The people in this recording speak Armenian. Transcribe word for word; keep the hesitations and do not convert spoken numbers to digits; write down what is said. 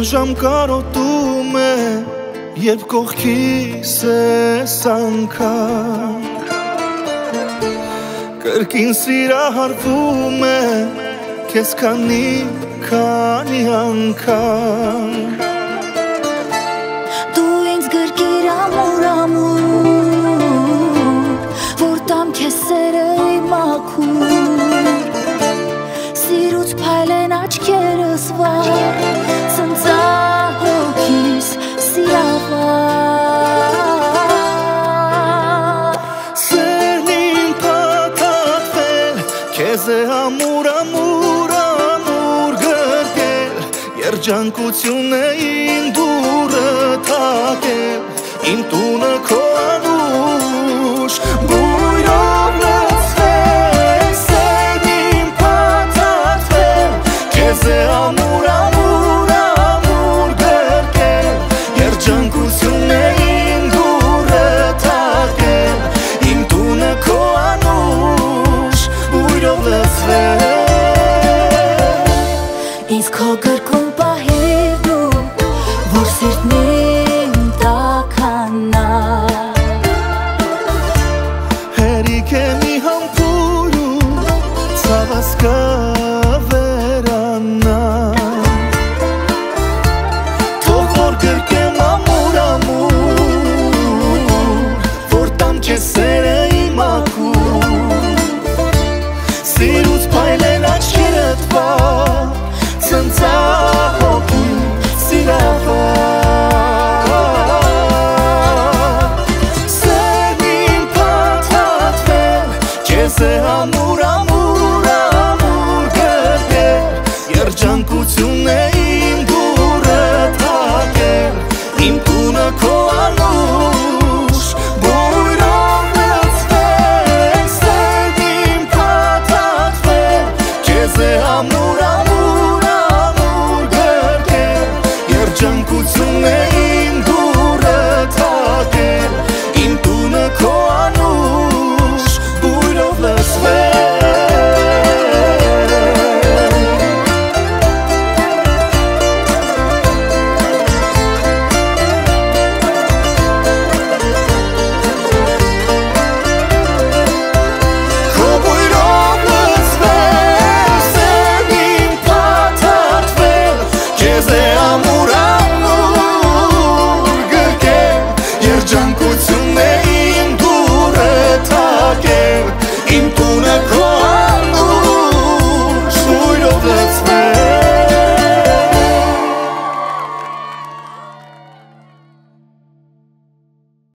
ժամ կարոտում է, երբ կողքիս ես անգամ Կրկին սիրահարվում է, քեզ քանի քանի անգամ Դու ինձ գրկիր ամուր ամուր Որ տամ քեզ սերը իմ մաքուր Սիրուց փայլեն աչքերս վար Ցնծահոգիս սիրավար Սերն իմ փաթաթվել Քեզ է ամուր ամուր ամուր գրկել Երջանկություն է իմ դուրը թակել Իմ տունը քո անուշ բույրով լցվել Սերն իմ փաթաթվել Քեզ է ամուր ամուր ամուր գրկել Երջանկություն է իմ դուրը թակել Իմ տունը քո անուշ բույրով լցվել Ինձ քո գրկում պահիր դու Որ սիրտն իմ տաքանա Հերիք է մի համբուրում Ցավս կվերանա Թող որ գրկեմ ամուր ամուր Որ տամ քեզ սերը իմ մաքուր Սիրուց փայլեն աչքերդ վար Ցնծահոգի սիրավար Սերն իմ փաթաթվել Քեզ է ամուր ամուր ամուր գրկել Երջանկություն է իմ դուրը թակել Իմ տունը քո անուշ բույրով լցվել Սերն իմ փաթաթվել Քեզ է ամուր ամուր ամուր գրկել Երջանկություն է իմ դուրը թակել Իմ տունը քո անուշ բույրով լցվել Քո բույրով լցվել Սերն իմ փաթաթվել Քեզ է ամուր ամուր գրկել Երջանկություն է իմ դուրը թակել